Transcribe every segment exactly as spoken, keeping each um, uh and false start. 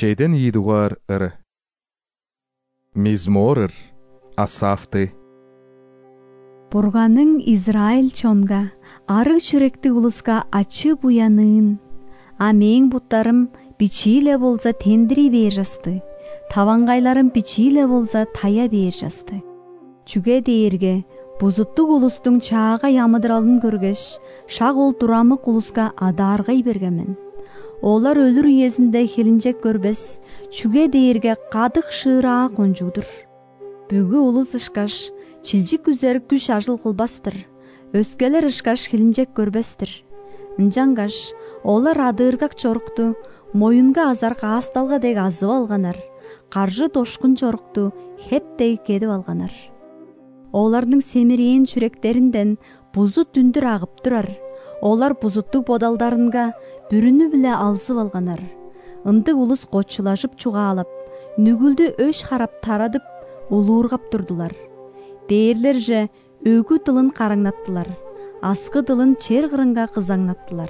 Чейден йидугар ыр. Мизмор ыр. Асафты. Бурганың Израиль чонга, арык чүректи улуска ачы буянын. А мең буттарым бичиле болса тендири бер жасты. Тавангайларым бичиле болса тая бер жасты. Чүге дээрге бузуттук улустуң чаага ямыдыралын көргеш, шак ол турамык улуска адаргай бергенмин. Олар өлүр иезинде хелинжек көрбес, чүге дээрге кадык шыыраа конжудур. Бүгү улус ышкаш, чилжик үзер күш ажыл кылбастыр. Өскелер ышкаш хилинжек көрбестир. Инжангаш, олар адыргак чорукту, моюнга азарк асталга дег азып алганар. Каржы тошкун чорукту хептей кедип алганар. Олардын семириен чүректеринден бузут түндүр агып турар. Олар бузуттук бодалдарынга бүрүнү биле алсып алганар. Ындык улус кочулашып чугаалап, нүгүлдү өш харап тарадып, улуургап турдулар. Дээрлер же өгү тылын караңнаттылар. Аскы тылын чер кырынга кызаңнаттылар.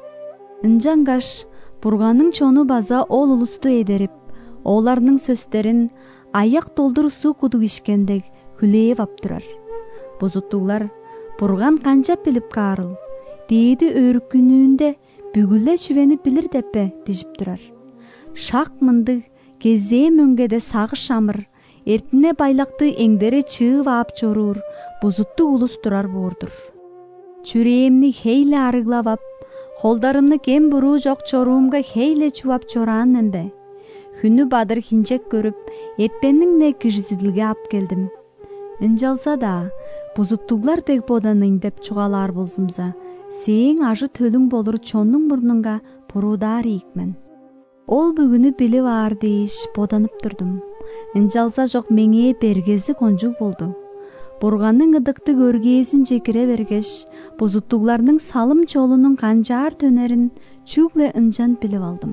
Инжангаш, Бурганның чону база ол улусту эдерип, оларның сөздерин аяк толдур суу кудук ишкендек хүлээп аптырар. Бузуттуглар Бурган канчап билип каарыл, дээди өрүккүнүүндө бүгүлө чүвени билир деппе дижип турар. Шак мындык кезээ мөңгеде сагыш шамыр, эртине байлакты эңдери чыып ап чоруур, бузуттук улус турар боордур. Чүрээимни хейле арыглап ап, холдарымны кем буруу жок чоруумга хейле чубап чораан менбе. Хүнү бадыр хинжек көрүп, эртенниң не кижизидилге ап келдим. Инжалса да, бузуттуглар тег боданын деп чугалаар болсумса, сээң ажы төлүң болур чоннуң мурнунга буруудар ийикмен. Ол бүгүнү билип аар дейиш боданып турдум. Инжалса жок меңээ бергези конжук болду. Бурганның ыдыкты көргээсин жекире бергеш, бузуттугларның салым чолунун канжаар төнерин чүгле ынжан билип алдым.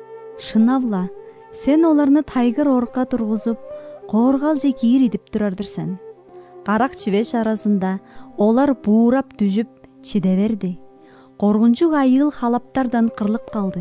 Шынавла, сен оларны тайгыр орукка тургузуп, кооргал же кийир идип турардырсың. Карак чивеш арасында олар буурап түжүп чиде берди. Коргунчук айыл халаптардан кырылып калды.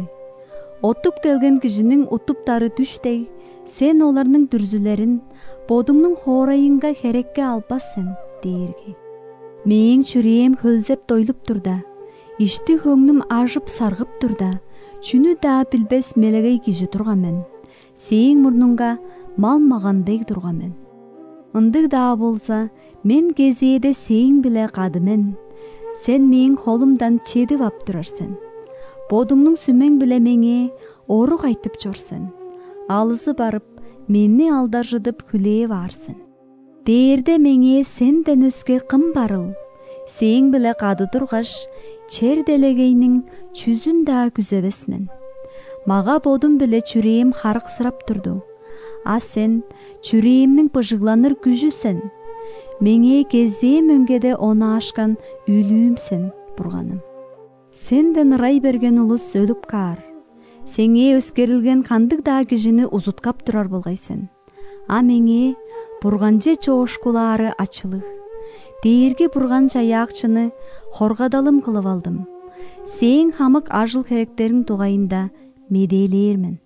Отуп келген кишинин утуптары түштей, сен оларның дүрзүлерин бодуңнун хоорайынга херекке албассың дээрги. Мээң чүрээм хөлзеп тойлуп турда, ишти хөңнүм ажып саргып турда, чүнү да билбес мелегей киши тургамен. Сээң мурнуңга малмагандей тургамен. Ындык да болса, мен кезээде сээң биле кадымен. Сен мээң холумдан чедип ап турарсың. Бодуңнун сүмең биле меңе орук айтып жорсың. Алысы барып, мени алдаржыдып хүлээп аарсың. Дээрде меңе сенден өскө кым барыл? Сээң биле кады тургаш, чер делегейнин чүзүн да күзөбесмен. Мага бодум биле чүрээм харыксырап турду. А сен чүрээимнин быжыгланыр күжүсүн. Меңе кезээ мөңгеде она ашкан үлүүмсен, Бурганым. Сенден ырай берген улус өлүп каар. Сеңе өскерилген кандык да кишини узуткап турар болгайсың. А меңе Бурган же чоошкулаары ачылык. Дээрге Бурган жаяакчыны хоргадалым кылып алдым. Сээң хамык ажыл керектериң тугайында медейлээрмен.